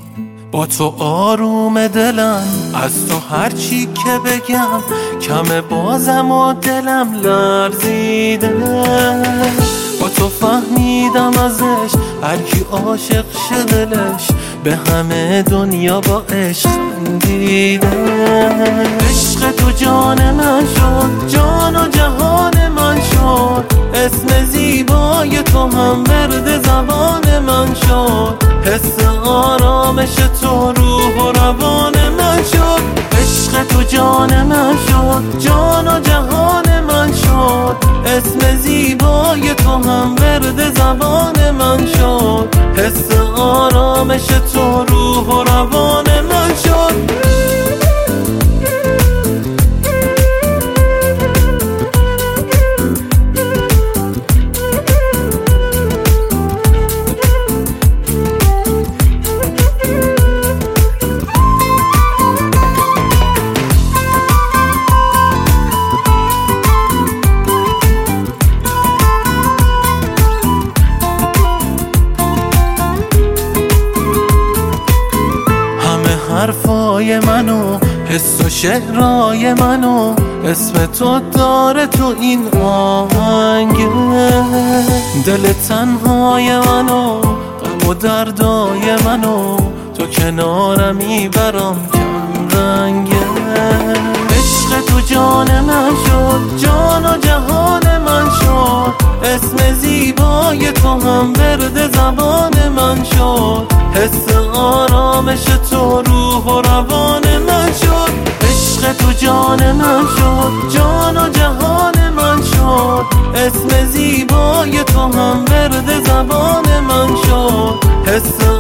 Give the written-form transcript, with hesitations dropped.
با تو آروم دلم، از تو هرچی که بگم کمه بازم و دلم لرزیده. با تو فهمیدم ازش هرکی عاشق شه دلش به همه دنیا با عشق خندیده. عشق تو جان من شد، جان و جهان من شد، اسم زیبای تو هم ورد زبان من شد، حس آرامش تو روح و روان من شد. عشق تو جان من شد، جان و جهان من شد، اسم زیبای تو هم ورد زبان من شد، حس آرامش تو روح و روان من شد. حرفای منو، حس و شعرهای منو، اسم تو داره تو این آهنگه. دل تنهای منو، غم و دردای منو، تو کنارمی برام کم رنگه. عشق تو جان من شد، جان و جهان من شد، اسم زیبای تو هم ورد زبان من شد، حس آرامش تو روح و روان من شد. عشق تو جان من شد، جان و جهان من شد، اسم زیبای تو هم ورد زبان من شد، حس